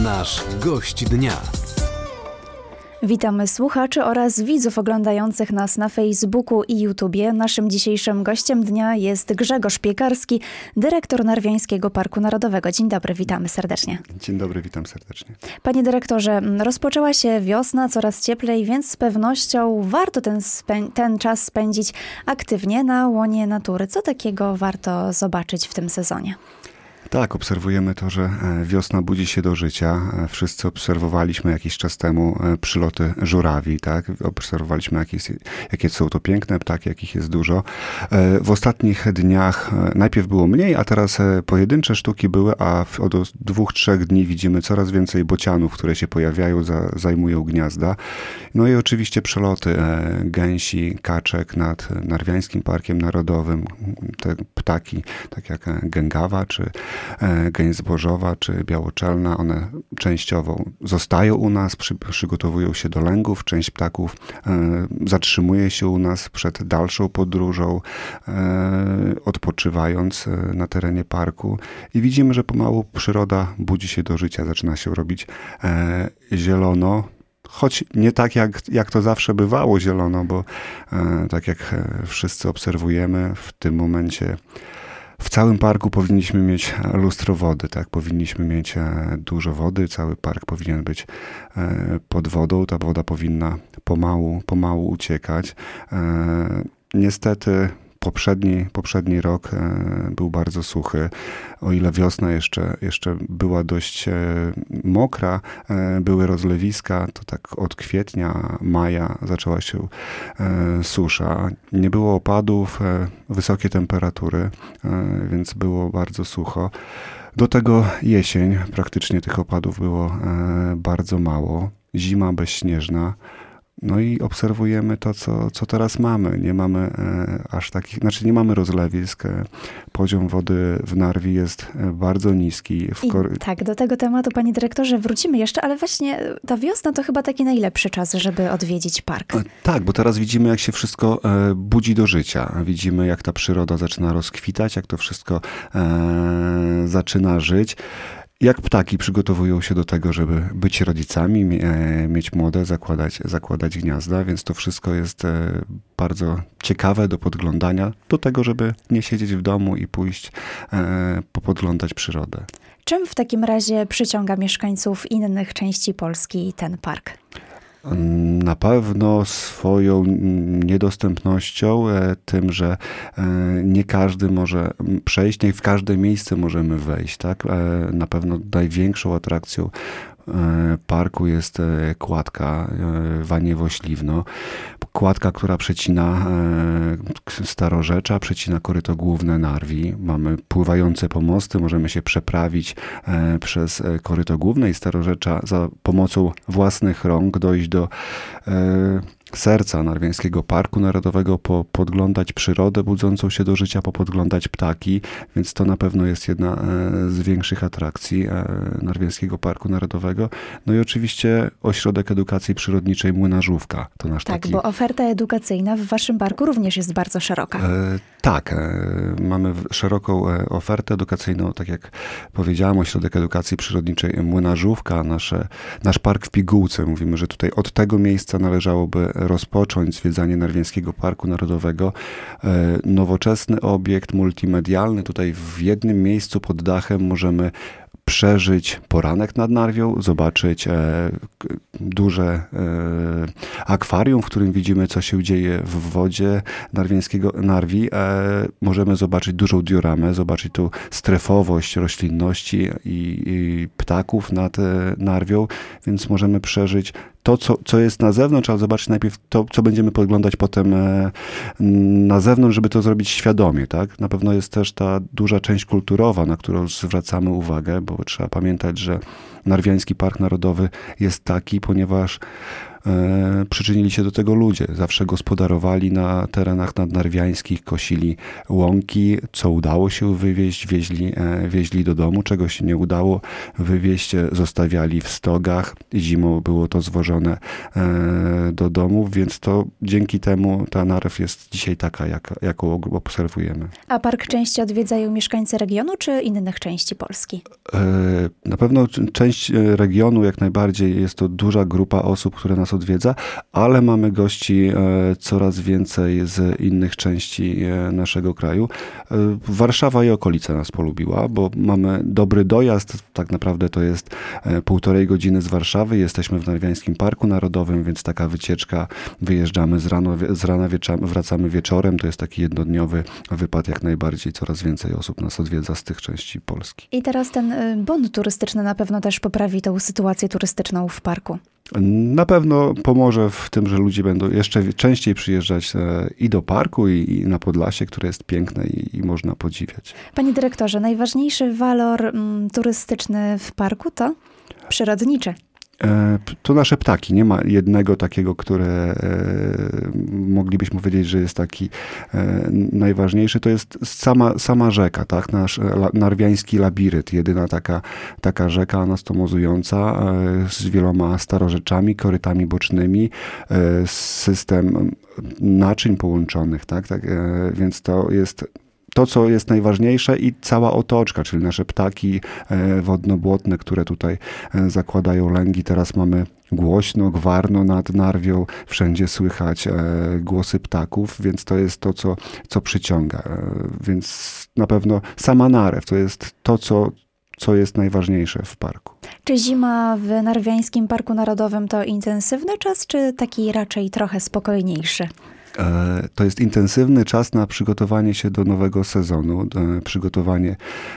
Nasz gość dnia. Witamy słuchaczy oraz widzów oglądających nas na Facebooku i YouTubie. Naszym dzisiejszym gościem dnia jest Grzegorz Piekarski, dyrektor Narwiańskiego Parku Narodowego. Dzień dobry, witamy serdecznie. Dzień dobry, witam serdecznie. Panie dyrektorze, rozpoczęła się wiosna, coraz cieplej, więc z pewnością warto ten czas spędzić aktywnie na łonie natury. Co takiego warto zobaczyć w tym sezonie? Tak, obserwujemy to, że wiosna budzi się do życia. Wszyscy obserwowaliśmy jakiś czas temu przyloty żurawi, tak? Obserwowaliśmy, jakie są to piękne ptaki, jakich jest dużo. W ostatnich dniach najpierw było mniej, a teraz pojedyncze sztuki były, a od 2-3 dni widzimy coraz więcej bocianów, które się pojawiają, zajmują gniazda. No i oczywiście przeloty gęsi, kaczek nad Narwiańskim Parkiem Narodowym. Te ptaki, tak jak gęgawa, czy gęś zbożowa, czy białoczelna, one częściowo zostają u nas, przygotowują się do lęgów. Część ptaków zatrzymuje się u nas przed dalszą podróżą, odpoczywając na terenie parku. I widzimy, że pomału przyroda budzi się do życia, zaczyna się robić zielono. Choć nie tak, jak to zawsze bywało zielono, bo tak jak wszyscy obserwujemy, w tym momencie w całym parku powinniśmy mieć lustro wody, tak? Powinniśmy mieć dużo wody, cały park powinien być pod wodą, ta woda powinna pomału uciekać. Niestety poprzedni rok był bardzo suchy. O ile wiosna jeszcze była dość mokra, były rozlewiska, to tak od kwietnia, maja zaczęła się susza. Nie było opadów, wysokie temperatury, więc było bardzo sucho. Do tego jesień, praktycznie tych opadów było bardzo mało. Zima bezśnieżna. No i obserwujemy to, co teraz mamy. Nie mamy aż takich, nie mamy rozlewisk. Poziom wody w Narwi jest bardzo niski. Tak, do tego tematu, panie dyrektorze, wrócimy jeszcze, ale właśnie ta wiosna to chyba taki najlepszy czas, żeby odwiedzić park. Tak, bo teraz widzimy, jak się wszystko budzi do życia. Widzimy, jak ta przyroda zaczyna rozkwitać, jak to wszystko zaczyna żyć. Jak ptaki przygotowują się do tego, żeby być rodzicami, mieć młode, zakładać gniazda, więc to wszystko jest bardzo ciekawe do podglądania, do tego, żeby nie siedzieć w domu i pójść popodglądać przyrodę. Czym w takim razie przyciąga mieszkańców innych części Polski ten park? Na pewno swoją niedostępnością, tym, że nie każdy może przejść, nie w każde miejsce możemy wejść, tak? Na pewno największą atrakcją parku jest kładka Waniewo-Śliwno. Kładka, która przecina Starorzecza, przecina koryto główne Narwi. Mamy pływające pomosty, możemy się przeprawić przez koryto główne i Starorzecza za pomocą własnych rąk dojść do serca Narwiańskiego Parku Narodowego, podglądać przyrodę budzącą się do życia, popodglądać ptaki, więc to na pewno jest jedna z większych atrakcji Narwiańskiego Parku Narodowego. No i oczywiście Ośrodek Edukacji Przyrodniczej Młynarzówka. To nasz tak, bo oferta edukacyjna w waszym parku również jest bardzo szeroka. Tak, mamy szeroką ofertę edukacyjną, tak jak powiedziałem, Ośrodek Edukacji Przyrodniczej Młynarzówka, nasz park w Pigułce. Mówimy, że tutaj od tego miejsca należałoby rozpocząć zwiedzanie Narwiańskiego Parku Narodowego. Nowoczesny obiekt multimedialny. Tutaj w jednym miejscu pod dachem możemy przeżyć poranek nad Narwią, zobaczyć duże akwarium, w którym widzimy, co się dzieje w wodzie narwiańskiego Narwi. Możemy zobaczyć dużą dioramę, zobaczyć tu strefowość roślinności i ptaków nad Narwią, więc możemy przeżyć to, co jest na zewnątrz, ale zobaczyć najpierw to, co będziemy podglądać potem na zewnątrz, żeby to zrobić świadomie, tak? Na pewno jest też ta duża część kulturowa, na którą zwracamy uwagę, bo trzeba pamiętać, że Narwiański Park Narodowy jest taki, ponieważ przyczynili się do tego ludzie. Zawsze gospodarowali na terenach nadnarwiańskich, kosili łąki, co udało się wywieźć, wieźli do domu, czego się nie udało wywieźć, zostawiali w stogach. Zimą było to zwożone do domów, więc to dzięki temu ta Narew jest dzisiaj taka, jaką obserwujemy. A park częściej odwiedzają mieszkańcy regionu czy innych części Polski? Na pewno część regionu jak najbardziej, jest to duża grupa osób, które nas odwiedza, ale mamy gości coraz więcej z innych części naszego kraju. Warszawa i okolice nas polubiła, bo mamy dobry dojazd, tak naprawdę to jest 1,5 godziny z Warszawy, jesteśmy w Narwiańskim Parku Narodowym, więc taka wycieczka, wyjeżdżamy z rana wracamy wieczorem, to jest taki jednodniowy wypad jak najbardziej, coraz więcej osób nas odwiedza z tych części Polski. I teraz ten bon turystyczny na pewno też poprawi tą sytuację turystyczną w parku. Na pewno pomoże w tym, że ludzie będą jeszcze częściej przyjeżdżać i do parku, i na Podlasie, które jest piękne i można podziwiać. Panie dyrektorze, najważniejszy walor turystyczny w parku to przyrodniczy. To nasze ptaki. Nie ma jednego takiego, które moglibyśmy powiedzieć, że jest taki najważniejszy. To jest sama rzeka, tak? Nasz narwiański labirynt. Jedyna taka rzeka anastomozująca z wieloma starorzeczami, korytami bocznymi, system naczyń połączonych, tak? Więc to jest to, co jest najważniejsze i cała otoczka, czyli nasze ptaki wodno-błotne, które tutaj zakładają lęgi. Teraz mamy głośno, gwarno nad Narwią, wszędzie słychać głosy ptaków, więc to jest to, co przyciąga. Więc na pewno sama Narew to jest to, co jest najważniejsze w parku. Czy zima w Narwiańskim Parku Narodowym to intensywny czas, czy taki raczej trochę spokojniejszy? To jest intensywny czas na przygotowanie się do nowego sezonu, przygotowanie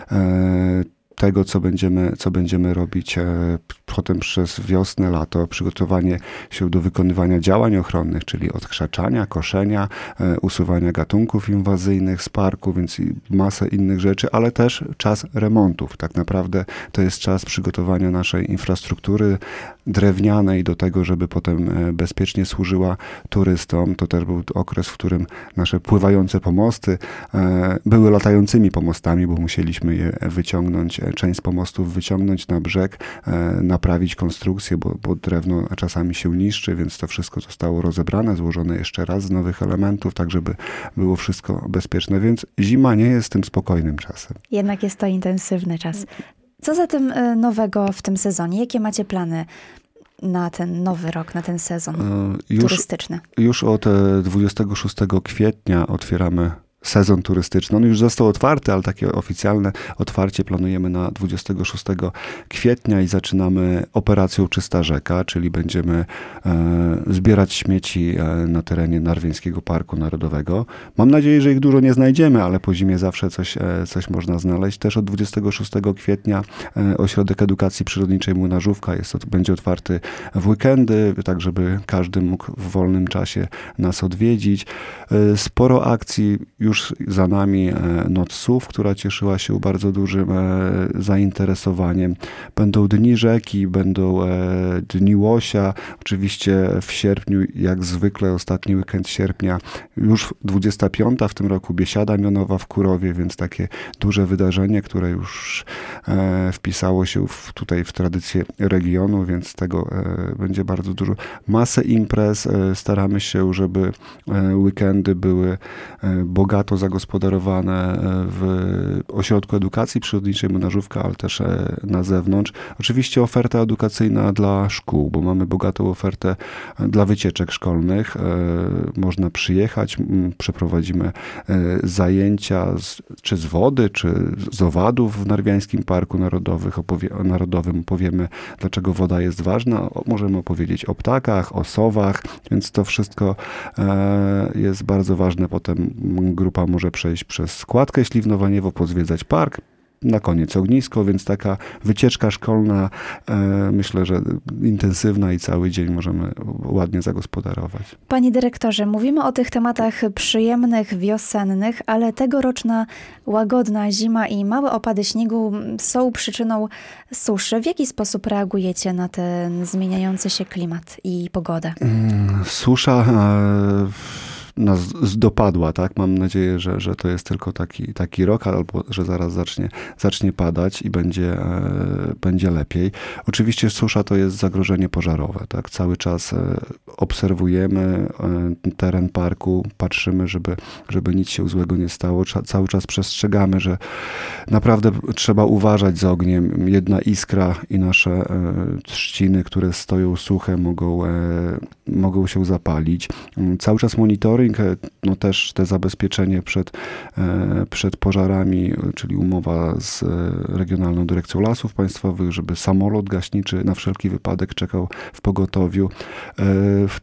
tego, co będziemy robić potem przez wiosnę, lato, przygotowanie się do wykonywania działań ochronnych, czyli odkrzaczania, koszenia, usuwania gatunków inwazyjnych z parku, więc masę innych rzeczy, ale też czas remontów. Tak naprawdę to jest czas przygotowania naszej infrastruktury drewnianej do tego, żeby potem bezpiecznie służyła turystom. To też był okres, w którym nasze pływające pomosty były latającymi pomostami, bo musieliśmy je wyciągnąć, część z pomostów wyciągnąć na brzeg, naprawić konstrukcję, bo drewno czasami się niszczy, więc to wszystko zostało rozebrane, złożone jeszcze raz z nowych elementów, tak żeby było wszystko bezpieczne. Więc zima nie jest tym spokojnym czasem. Jednak jest to intensywny czas. Co zatem nowego w tym sezonie? Jakie macie plany na ten nowy rok, na ten sezon turystyczny? Już od 26 kwietnia otwieramy sezon turystyczny. On już został otwarty, ale takie oficjalne otwarcie planujemy na 26 kwietnia i zaczynamy operacją Czysta Rzeka, czyli będziemy zbierać śmieci na terenie Narwiańskiego Parku Narodowego. Mam nadzieję, że ich dużo nie znajdziemy, ale po zimie zawsze coś można znaleźć. Też od 26 kwietnia Ośrodek Edukacji Przyrodniczej Młynarzówka będzie otwarty w weekendy, tak żeby każdy mógł w wolnym czasie nas odwiedzić. Sporo akcji już za nami. Noc Słów, która cieszyła się bardzo dużym zainteresowaniem. Będą Dni Rzeki, będą Dni Łosia. Oczywiście w sierpniu, jak zwykle ostatni weekend sierpnia, już 25. w tym roku Biesiada Mionowa w Kurowie, więc takie duże wydarzenie, które już wpisało się tutaj w tradycję regionu, więc tego będzie bardzo dużo. Masę imprez. Staramy się, żeby weekendy były bogato zagospodarowane w Ośrodku Edukacji Przyrodniczej Młynarzówka, ale też na zewnątrz. Oczywiście oferta edukacyjna dla szkół, bo mamy bogatą ofertę dla wycieczek szkolnych. Można przyjechać, przeprowadzimy zajęcia czy z wody, czy z owadów w Narwiańskim Parku Narodowym. Opowiemy, dlaczego woda jest ważna. Możemy opowiedzieć o ptakach, o sowach, więc to wszystko jest bardzo ważne. Potem grupa może przejść przez składkę Śliwnowa-Niewo, pozwiedzać park, na koniec ognisko, więc taka wycieczka szkolna, myślę, że intensywna i cały dzień możemy ładnie zagospodarować. Panie dyrektorze, mówimy o tych tematach przyjemnych, wiosennych, ale tegoroczna łagodna zima i małe opady śniegu są przyczyną suszy. W jaki sposób reagujecie na ten zmieniający się klimat i pogodę? Susza nas dopadła, tak? Mam nadzieję, że to jest tylko taki rok, albo że zaraz zacznie padać i będzie lepiej. Oczywiście susza to jest zagrożenie pożarowe, tak? Cały czas obserwujemy teren parku, patrzymy, żeby nic się złego nie stało. Cały czas przestrzegamy, że naprawdę trzeba uważać za ogniem. Jedna iskra i nasze trzciny, które stoją suche, mogą się zapalić. Cały czas monitoring, no też te zabezpieczenie przed pożarami, czyli umowa z Regionalną Dyrekcją Lasów Państwowych, żeby samolot gaśniczy na wszelki wypadek czekał w pogotowiu. W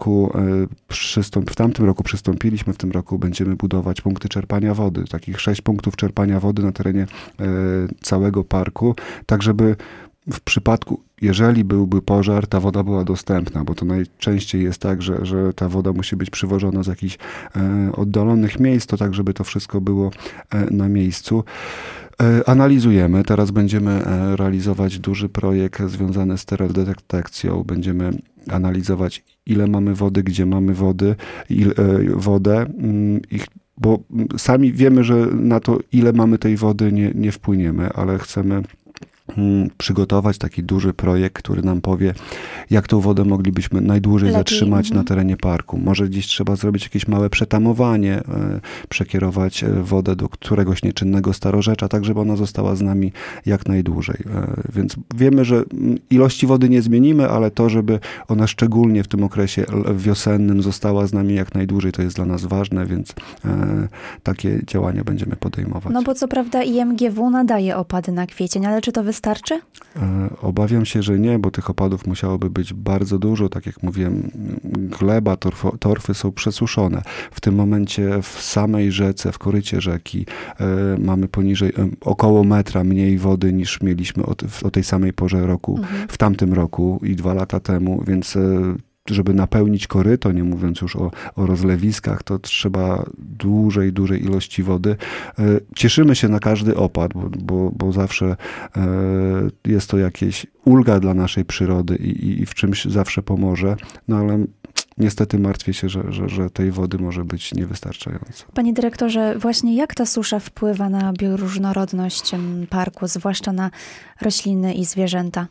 tamtym roku przystąpiliśmy, w tym roku będziemy budować punkty czerpania wody, takich 6 punktów czerpania wody na terenie całego parku, tak żeby w przypadku, jeżeli byłby pożar, ta woda była dostępna, bo to najczęściej jest tak, że ta woda musi być przywożona z jakichś oddalonych miejsc, to tak, żeby to wszystko było na miejscu. Analizujemy. Teraz będziemy realizować duży projekt związany z termodetekcją. Będziemy analizować, ile mamy wody, gdzie mamy wodę, bo sami wiemy, że na to, ile mamy tej wody, nie wpłyniemy, ale chcemy przygotować taki duży projekt, który nam powie, jak tą wodę moglibyśmy najdłużej zatrzymać na terenie parku. Może gdzieś trzeba zrobić jakieś małe przetamowanie, przekierować wodę do któregoś nieczynnego starorzecza, tak żeby ona została z nami jak najdłużej. Więc wiemy, że ilości wody nie zmienimy, ale to, żeby ona szczególnie w tym okresie wiosennym została z nami jak najdłużej, to jest dla nas ważne, więc takie działania będziemy podejmować. No bo co prawda IMGW nadaje opady na kwiecień, ale czy to wystarczy? Obawiam się, że nie, bo tych opadów musiałoby być bardzo dużo. Tak jak mówiłem, gleba, torfy są przesuszone. W tym momencie w samej rzece, w korycie rzeki mamy poniżej około metra mniej wody niż mieliśmy o tej samej porze roku w tamtym roku i 2 lata temu, więc żeby napełnić koryto, nie mówiąc już o rozlewiskach, to trzeba dużej ilości wody. Cieszymy się na każdy opad, bo zawsze jest to jakieś ulga dla naszej przyrody i w czymś zawsze pomoże, no ale niestety martwię się, że tej wody może być niewystarczająco. Panie dyrektorze, właśnie jak ta susza wpływa na bioróżnorodność parku, zwłaszcza na rośliny i zwierzęta?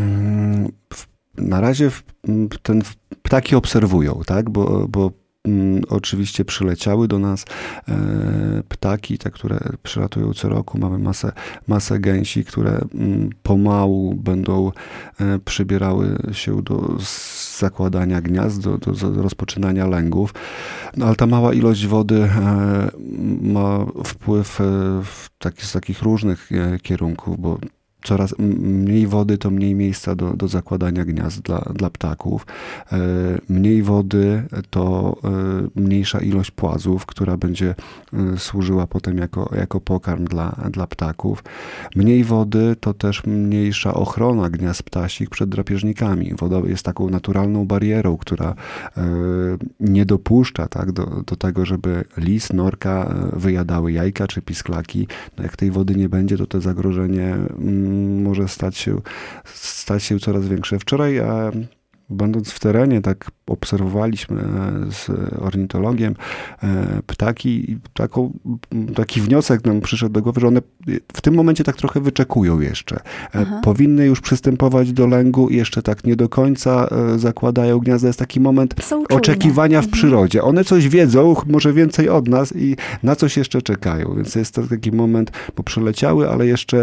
Na razie ptaki obserwują, tak? Bo oczywiście przyleciały do nas ptaki, te, które przylatują co roku. Mamy masę gęsi, które pomału będą przybierały się do zakładania gniazd, do rozpoczynania lęgów. No, ale ta mała ilość wody ma wpływ z takich różnych kierunków, bo coraz mniej wody to mniej miejsca do zakładania gniazd dla ptaków. Mniej wody to mniejsza ilość płazów, która będzie służyła potem jako pokarm dla ptaków. Mniej wody to też mniejsza ochrona gniazd ptasich przed drapieżnikami. Woda jest taką naturalną barierą, która nie dopuszcza tak, do tego, żeby lis, norka wyjadały jajka czy pisklaki. No jak tej wody nie będzie, to to zagrożenie może stać się coraz większe. Wczoraj, będąc w terenie, tak obserwowaliśmy z ornitologiem ptaki i taki wniosek nam przyszedł do głowy, że one w tym momencie tak trochę wyczekują jeszcze. Powinny już przystępować do lęgu i jeszcze tak nie do końca zakładają gniazda. Jest taki moment oczekiwania w przyrodzie. One coś wiedzą, może więcej od nas i na coś jeszcze czekają. Więc jest to taki moment, bo przyleciały, ale jeszcze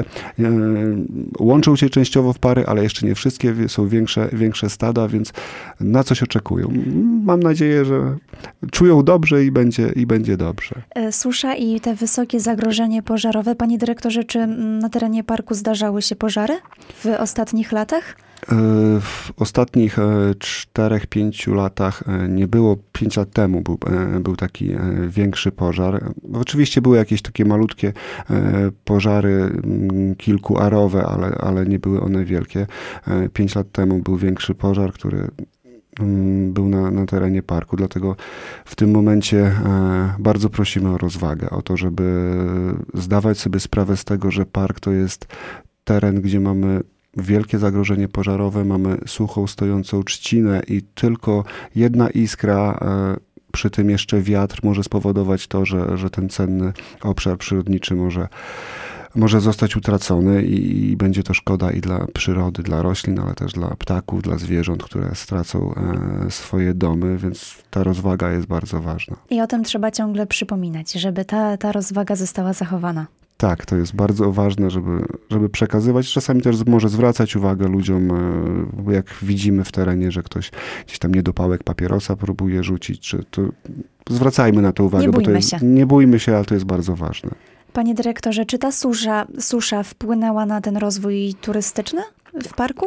łączą się częściowo w pary, ale jeszcze nie wszystkie. Są większe stada, więc na coś oczekują. zachowują. Mam nadzieję, że czują dobrze i będzie dobrze. Susza i te wysokie zagrożenie pożarowe. Panie dyrektorze, czy na terenie parku zdarzały się pożary w ostatnich latach? W ostatnich 4-5 latach nie było. 5 lat temu był taki większy pożar. Oczywiście były jakieś takie malutkie pożary, kilkuarowe, ale nie były one wielkie. 5 lat temu był większy pożar, który był na terenie parku, dlatego w tym momencie bardzo prosimy o rozwagę, o to, żeby zdawać sobie sprawę z tego, że park to jest teren, gdzie mamy wielkie zagrożenie pożarowe, mamy suchą, stojącą trzcinę i tylko jedna iskra, przy tym jeszcze wiatr może spowodować to, że ten cenny obszar przyrodniczy może zostać utracony i będzie to szkoda i dla przyrody, dla roślin, ale też dla ptaków, dla zwierząt, które stracą swoje domy, więc ta rozwaga jest bardzo ważna. I o tym trzeba ciągle przypominać, żeby ta rozwaga została zachowana. Tak, to jest bardzo ważne, żeby przekazywać. Czasami też może zwracać uwagę ludziom, jak widzimy w terenie, że ktoś gdzieś tam niedopałek papierosa próbuje rzucić, to zwracajmy na to uwagę. Nie bójmy się. Nie bójmy się, ale to jest bardzo ważne. Panie dyrektorze, czy ta susza wpłynęła na ten rozwój turystyczny w parku?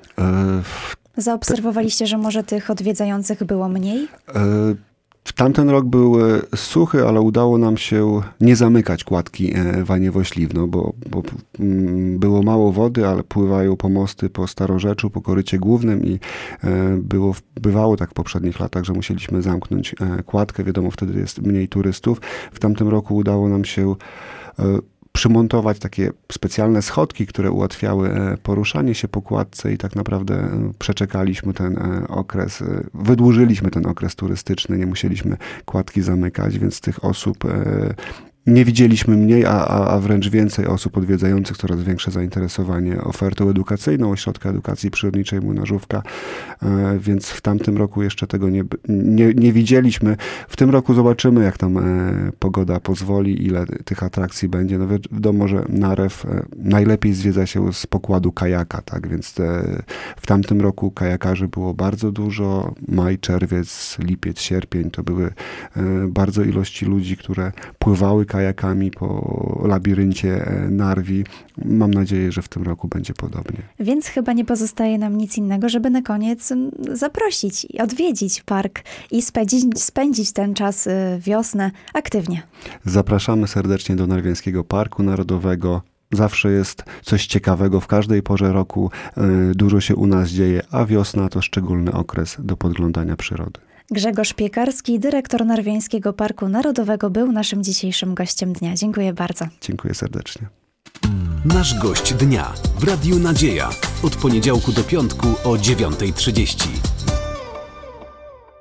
Zaobserwowaliście, że może tych odwiedzających było mniej? Tamten rok był suchy, ale udało nam się nie zamykać kładki Waniewo-Śliwno, bo było mało wody, ale pływają pomosty po Starorzeczu, po korycie głównym i bywało tak w poprzednich latach, że musieliśmy zamknąć kładkę. Wiadomo, wtedy jest mniej turystów. W tamtym roku udało nam się przymontować takie specjalne schodki, które ułatwiały poruszanie się po kładce i tak naprawdę przeczekaliśmy ten okres, wydłużyliśmy ten okres turystyczny, nie musieliśmy kładki zamykać, więc tych osób nie widzieliśmy mniej, a wręcz więcej osób odwiedzających, coraz większe zainteresowanie ofertą edukacyjną Ośrodka Edukacji Przyrodniczej Młynarzówka, więc w tamtym roku jeszcze tego nie widzieliśmy. W tym roku zobaczymy, jak tam pogoda pozwoli, ile tych atrakcji będzie. No wiadomo, że Narew najlepiej zwiedza się z pokładu kajaka, tak, więc w tamtym roku kajakarzy było bardzo dużo. Maj, czerwiec, lipiec, sierpień to były bardzo ilości ludzi, które pływały kajakami po labiryncie Narwi. Mam nadzieję, że w tym roku będzie podobnie. Więc chyba nie pozostaje nam nic innego, żeby na koniec zaprosić i odwiedzić park i spędzić ten czas, wiosnę aktywnie. Zapraszamy serdecznie do Narwiańskiego Parku Narodowego. Zawsze jest coś ciekawego w każdej porze roku. Dużo się u nas dzieje, a wiosna to szczególny okres do podglądania przyrody. Grzegorz Piekarski, dyrektor Narwiańskiego Parku Narodowego, był naszym dzisiejszym gościem dnia. Dziękuję bardzo. Dziękuję serdecznie. Nasz gość dnia w Radiu Nadzieja. Od poniedziałku do piątku o 9:30.